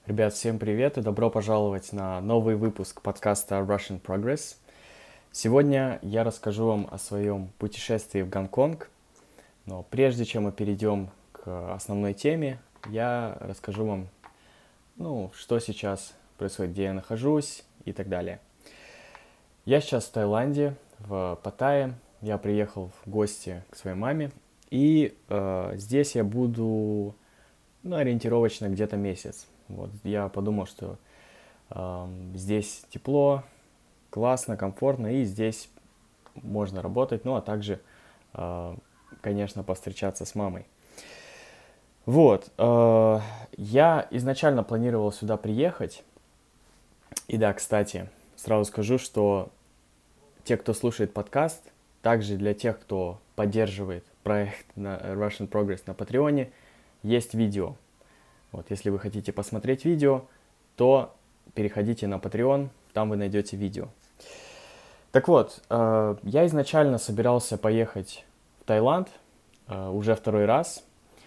Ребят, всем привет и добро пожаловать на новый выпуск подкаста Russian Progress. Сегодня я расскажу вам о своем путешествии в Гонконг, но прежде чем мы перейдем к основной теме, я расскажу вам, что сейчас происходит, где я нахожусь и так далее. Я сейчас в Таиланде, в Паттайе. Я приехал в гости к своей маме, и здесь я буду, ориентировочно где-то месяц. Вот, я подумал, что здесь тепло, классно, комфортно, и здесь можно работать, а также, конечно, повстречаться с мамой. Вот, я изначально планировал сюда приехать, и да, кстати, сразу скажу, что те, кто слушает подкаст, также для тех, кто поддерживает проект на Russian Progress на Патреоне, есть видео. Вот, если вы хотите посмотреть видео, то переходите на Patreon, там вы найдете видео. Так вот, я изначально собирался поехать в Таиланд уже второй раз,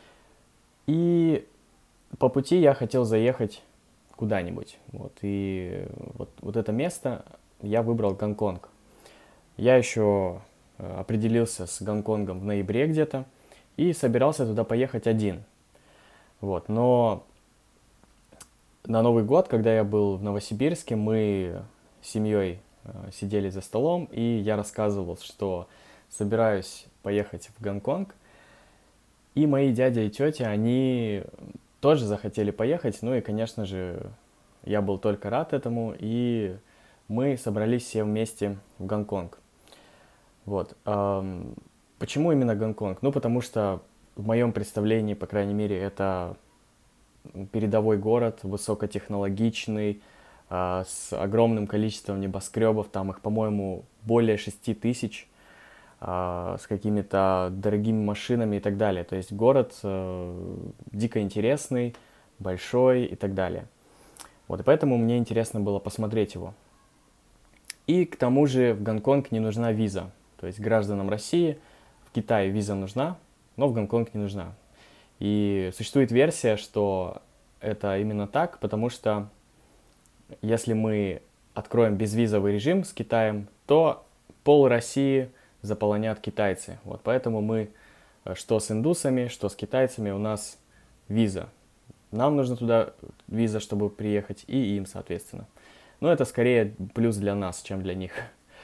и по пути я хотел заехать куда-нибудь. Вот, и вот это место я выбрал Гонконг. Я еще определился с Гонконгом в ноябре где-то и собирался туда поехать один. Вот, но на Новый год, когда я был в Новосибирске, мы с семьей сидели за столом, и я рассказывал, что собираюсь поехать в Гонконг. И мои дядя и тетя, они тоже захотели поехать. Ну и, конечно же, я был только рад этому, и мы собрались все вместе в Гонконг. Вот. Почему именно Гонконг? Ну, потому что в моем представлении, по крайней мере, это передовой город, высокотехнологичный, с огромным количеством небоскребов, там их, по-моему, более 6 000, с какими-то дорогими машинами и так далее. То есть город дико интересный, большой и так далее. Вот, и поэтому мне интересно было посмотреть его. И к тому же в Гонконг не нужна виза. То есть гражданам России в Китае виза нужна, но в Гонконг не нужна. И существует версия, что это именно так, потому что если мы откроем безвизовый режим с Китаем, то пол России заполонят китайцы. Вот поэтому мы, что с индусами, что с китайцами, у нас виза. Нам нужно туда виза, чтобы приехать, и им, соответственно. Но это скорее плюс для нас, чем для них.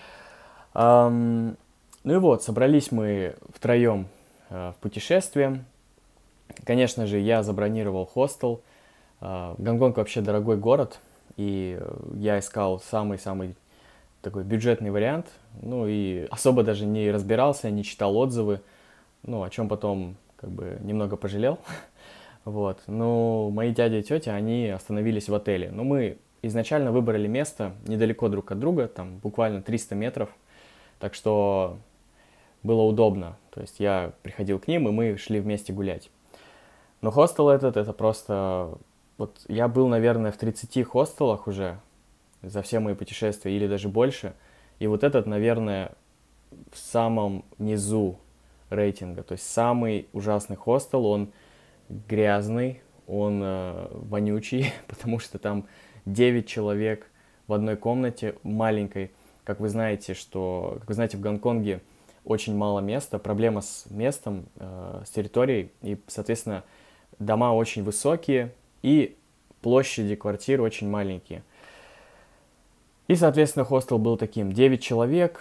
Ну и вот, собрались мы втроем в путешествие. Конечно же, я забронировал хостел. Гонконг вообще дорогой город, и я искал самый-самый такой бюджетный вариант. Ну и особо даже не разбирался, не читал отзывы, о чем потом как бы немного пожалел. Вот. Но мои дядя и тетя, они остановились в отеле. Но мы изначально выбрали место недалеко друг от друга, там буквально 300 метров. Так что было удобно. То есть я приходил к ним, и мы шли вместе гулять. Но хостел это просто... Вот я был, наверное, в 30 хостелах уже за все мои путешествия, или даже больше. И вот этот, наверное, в самом низу рейтинга. То есть самый ужасный хостел, он грязный, он вонючий, потому что там 9 человек в одной комнате маленькой. Как вы знаете, в Гонконге очень мало места, проблема с местом, с территорией, и, соответственно, дома очень высокие, и площади квартир очень маленькие. И, соответственно, хостел был таким: 9 человек,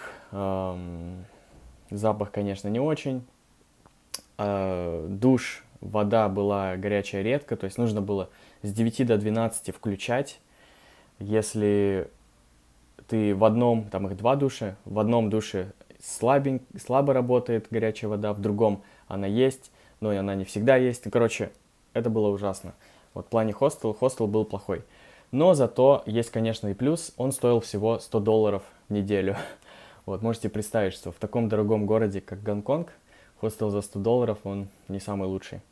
запах, конечно, не очень, душ, вода была горячая редко, то есть нужно было с 9 до 12 включать. Если ты в одном, там их два душа, в одном душе слабо работает горячая вода, в другом она есть, но и она не всегда есть. Ну, короче, это было ужасно. Вот в плане хостел был плохой. Но зато есть, конечно, и плюс. Он стоил всего $100 в неделю. Вот, можете представить, что в таком дорогом городе, как Гонконг, хостел за $100, он не самый лучший.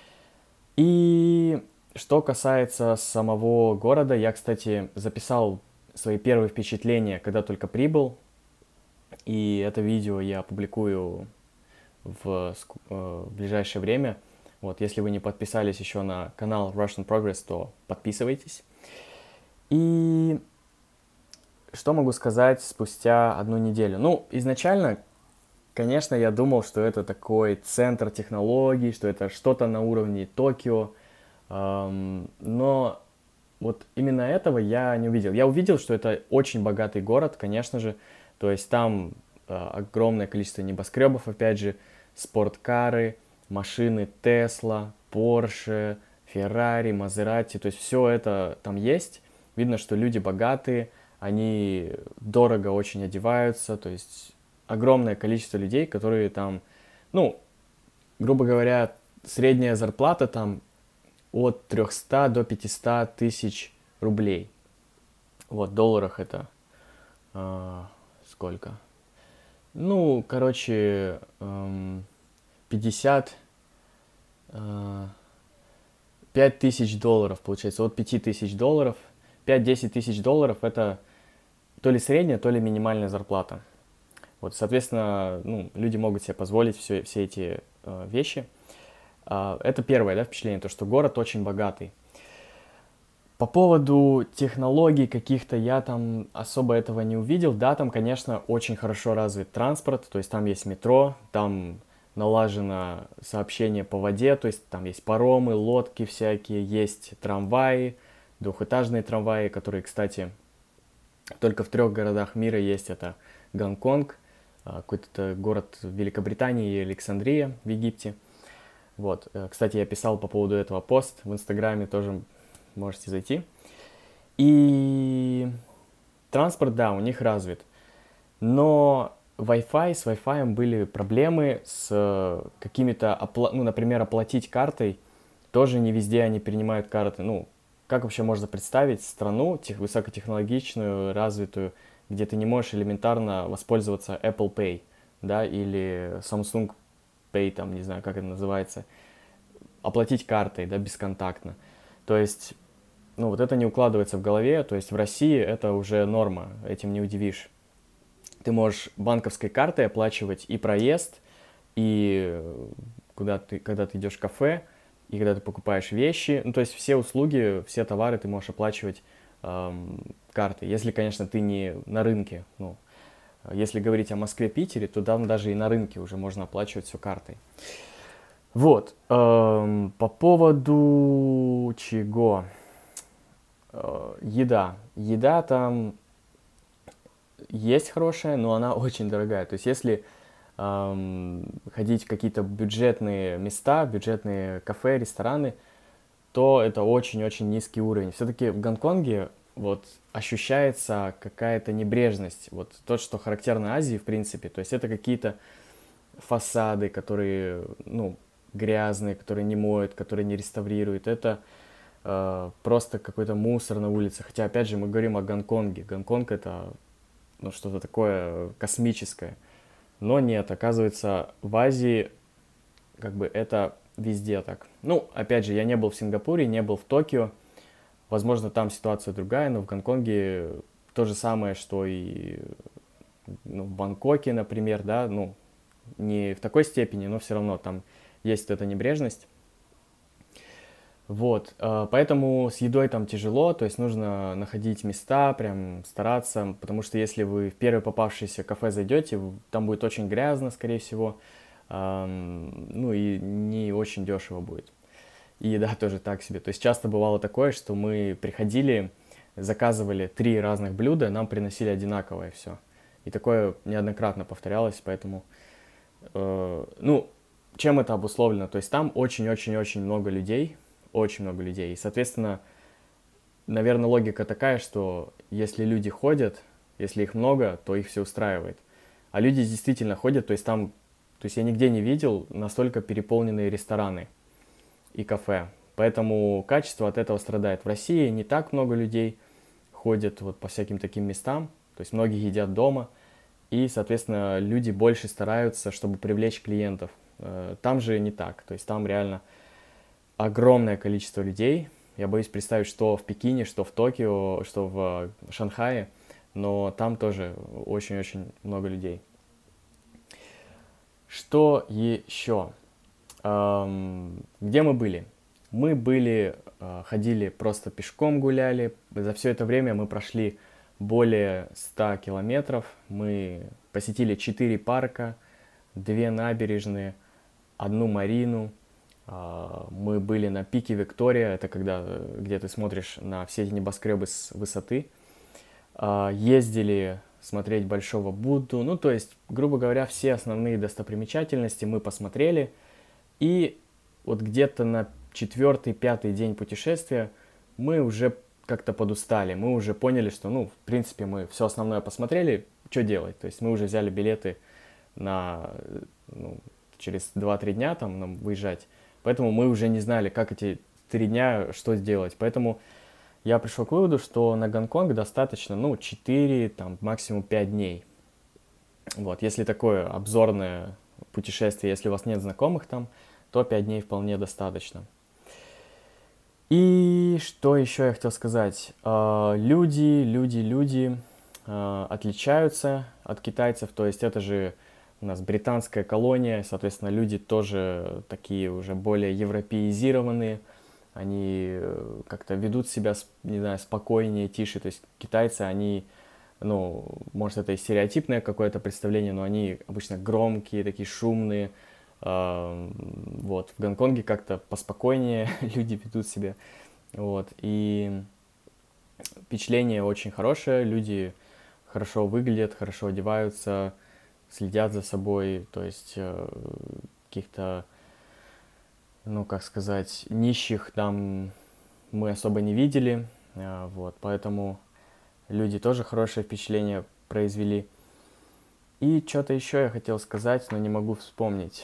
И что касается самого города, я, кстати, записал свои первые впечатления, когда только прибыл. И это видео я опубликую в ближайшее время. Вот, если вы не подписались еще на канал Russian Progress, то подписывайтесь. И что могу сказать спустя одну неделю? Ну, изначально, конечно, я думал, что это такой центр технологий, что это что-то на уровне Токио, но вот именно этого я не увидел. Я увидел, что это очень богатый город, конечно же, то есть там огромное количество небоскребов, опять же, спорткары, машины Tesla, Porsche, Ferrari, Maserati, то есть все это там есть. Видно, что люди богатые, они дорого очень одеваются, то есть огромное количество людей, которые там, ну, грубо говоря, средняя зарплата там от 300 до 500 тысяч рублей. Вот, в долларах это сколько? Ну, короче, 50, 5 тысяч долларов, получается, от 5 тысяч долларов. 5-10 тысяч долларов это то ли средняя, то ли минимальная зарплата. Вот, соответственно, ну, люди могут себе позволить все эти вещи. Это первое, да, впечатление, то, что город очень богатый. По поводу технологий каких-то я там особо этого не увидел. Да, там, конечно, очень хорошо развит транспорт, то есть там есть метро, там налажено сообщение по воде, то есть там есть паромы, лодки всякие, есть трамваи, двухэтажные трамваи, которые, кстати, только в 3 городах мира есть. Это Гонконг, какой-то город в Великобритании и Александрия в Египте. Вот, кстати, я писал по поводу этого пост в Инстаграме, тоже можете зайти. И транспорт, да, у них развит. Но с Wi-Fi были проблемы с какими-то, ну, например, оплатить картой. Тоже не везде они принимают карты. Ну, как вообще можно представить страну высокотехнологичную, развитую, где ты не можешь элементарно воспользоваться Apple Pay, да, или Samsung Pay, там, не знаю, как это называется, оплатить картой, да, бесконтактно. То есть, ну, вот это не укладывается в голове, то есть в России это уже норма, этим не удивишь. Ты можешь банковской картой оплачивать и проезд, и когда ты идешь в кафе, и когда ты покупаешь вещи, ну, то есть все услуги, все товары ты можешь оплачивать картой, если, конечно, ты не на рынке, ну, если говорить о Москве, Питере, то там даже и на рынке уже можно оплачивать все картой. Вот, по поводу чего? Еда. Еда там есть хорошая, но она очень дорогая. То есть если ходить в какие-то бюджетные места, бюджетные кафе, рестораны, то это очень-очень низкий уровень. Все-таки в Гонконге вот ощущается какая-то небрежность, вот то, что характерно Азии, в принципе. То есть это какие-то фасады, которые, ну, грязные, которые не моют, которые не реставрируют. Это просто какой-то мусор на улице. Хотя, опять же, мы говорим о Гонконге. Гонконг это, ну, что-то такое космическое. Но нет, оказывается, в Азии как бы это везде так. Ну, опять же, я не был в Сингапуре, не был в Токио. Возможно, там ситуация другая, но в Гонконге то же самое, что и, ну, в Бангкоке, например, да, ну, не в такой степени, но все равно там есть эта небрежность. Вот, поэтому с едой там тяжело, то есть нужно находить места, прям стараться, потому что если вы в первое попавшееся кафе зайдете, там будет очень грязно, скорее всего, ну и не очень дешево будет. И еда тоже так себе. То есть часто бывало такое, что мы приходили, заказывали 3 разных блюда, нам приносили одинаковое все. И такое неоднократно повторялось, поэтому, ну, чем это обусловлено? То есть там очень-очень-очень много людей, очень много людей. И, соответственно, наверное, логика такая, что если люди ходят, если их много, то их все устраивает. А люди действительно ходят, то есть там, то есть я нигде не видел настолько переполненные рестораны и кафе. Поэтому качество от этого страдает. В России не так много людей ходят вот по всяким таким местам, то есть многие едят дома, и, соответственно, люди больше стараются, чтобы привлечь клиентов. Там же не так, то есть там реально огромное количество людей. Я боюсь представить, что в Пекине, что в Токио, что в Шанхае, но там тоже очень-очень много людей. Что еще? Где мы были? Мы были, ходили просто пешком гуляли. За все это время мы прошли более 100 километров. Мы посетили 4 парка, 2 набережные, одну марину. Мы были на пике Виктория, это когда, где ты смотришь на все эти небоскребы с высоты. Ездили смотреть Большого Будду. Ну, то есть, грубо говоря, все основные достопримечательности мы посмотрели. И вот где-то на 4-5 день путешествия мы уже как-то подустали. Мы уже поняли, что, ну, в принципе, мы все основное посмотрели, что делать. То есть мы уже взяли билеты на, ну, через 2-3 дня там нам выезжать. Поэтому мы уже не знали, как эти 3 дня, что сделать. Поэтому я пришел к выводу, что на Гонконг достаточно, ну, 4, там, максимум 5 дней. Вот, если такое обзорное путешествие, если у вас нет знакомых там, то 5 дней вполне достаточно. И что еще я хотел сказать? Люди отличаются от китайцев, то есть это же у нас британская колония, соответственно, люди тоже такие уже более европеизированные, они как-то ведут себя, не знаю, спокойнее, тише, то есть китайцы, они, ну, может, это и стереотипное какое-то представление, но они обычно громкие, такие шумные. Вот, в Гонконге как-то поспокойнее люди ведут себя. Вот, и впечатление очень хорошее, люди хорошо выглядят, хорошо одеваются, следят за собой, то есть каких-то, ну, как сказать, нищих там мы особо не видели, вот, поэтому люди тоже хорошее впечатление произвели. И что-то еще я хотел сказать, но не могу вспомнить.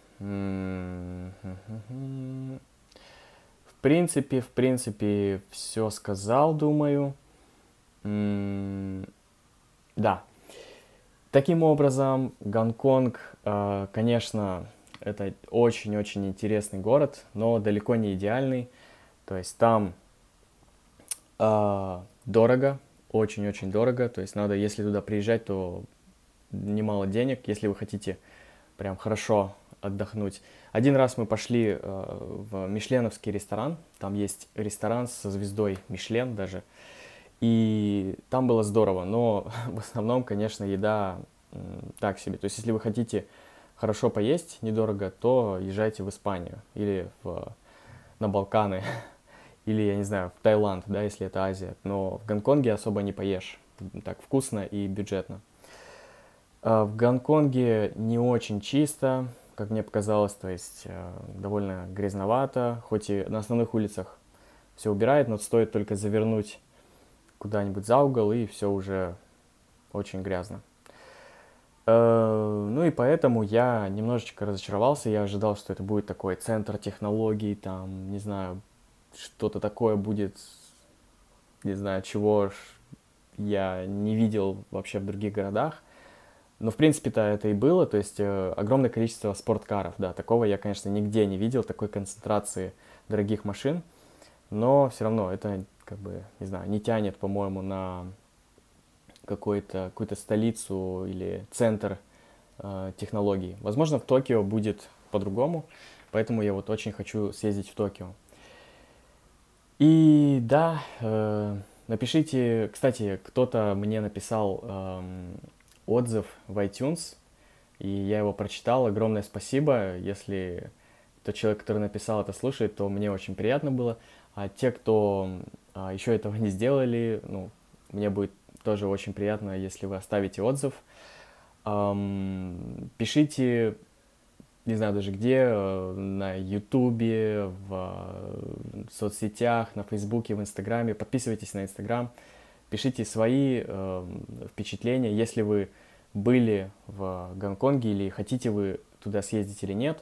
В принципе, все сказал, думаю. Да. Таким образом, Гонконг, конечно, это очень-очень интересный город, но далеко не идеальный. То есть там дорого, очень-очень дорого. То есть надо, если туда приезжать, то немало денег, если вы хотите прям хорошо отдохнуть. Один раз мы пошли в мишленовский ресторан, там есть ресторан со звездой Мишлен даже, и там было здорово, но в основном, конечно, еда так себе. То есть, если вы хотите хорошо поесть, недорого, то езжайте в Испанию или на Балканы, или, я не знаю, в Таиланд, да, если это Азия. Но в Гонконге особо не поешь так вкусно и бюджетно. В Гонконге не очень чисто, как мне показалось, то есть довольно грязновато, хоть и на основных улицах все убирает, но стоит только завернуть куда-нибудь за угол, и все уже очень грязно. Ну и поэтому я немножечко разочаровался, я ожидал, что это будет такой центр технологий, там, не знаю, что-то такое будет, не знаю, чего я не видел вообще в других городах. Но, в принципе-то, это и было, то есть огромное количество спорткаров, да, такого я, конечно, нигде не видел, такой концентрации дорогих машин, но все равно это, как бы, не знаю, не тянет, по-моему, на какую-то столицу или центр технологий. Возможно, в Токио будет по-другому, поэтому я вот очень хочу съездить в Токио. И да, напишите, кстати, кто-то мне написал отзыв в iTunes, и я его прочитал. Огромное спасибо. Если тот человек, который написал это, слушает, то мне очень приятно было. А те, кто еще этого не сделали, ну, мне будет тоже очень приятно, если вы оставите отзыв. Пишите, не знаю даже где, на Ютубе, в соцсетях, на Фейсбуке, в Инстаграме. Подписывайтесь на Инстаграм. Пишите свои впечатления, если вы были в Гонконге или хотите вы туда съездить или нет.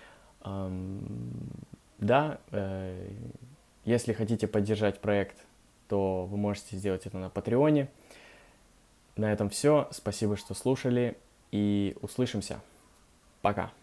Да, если хотите поддержать проект, то вы можете сделать это на Патреоне. На этом все. Спасибо, что слушали, и услышимся. Пока.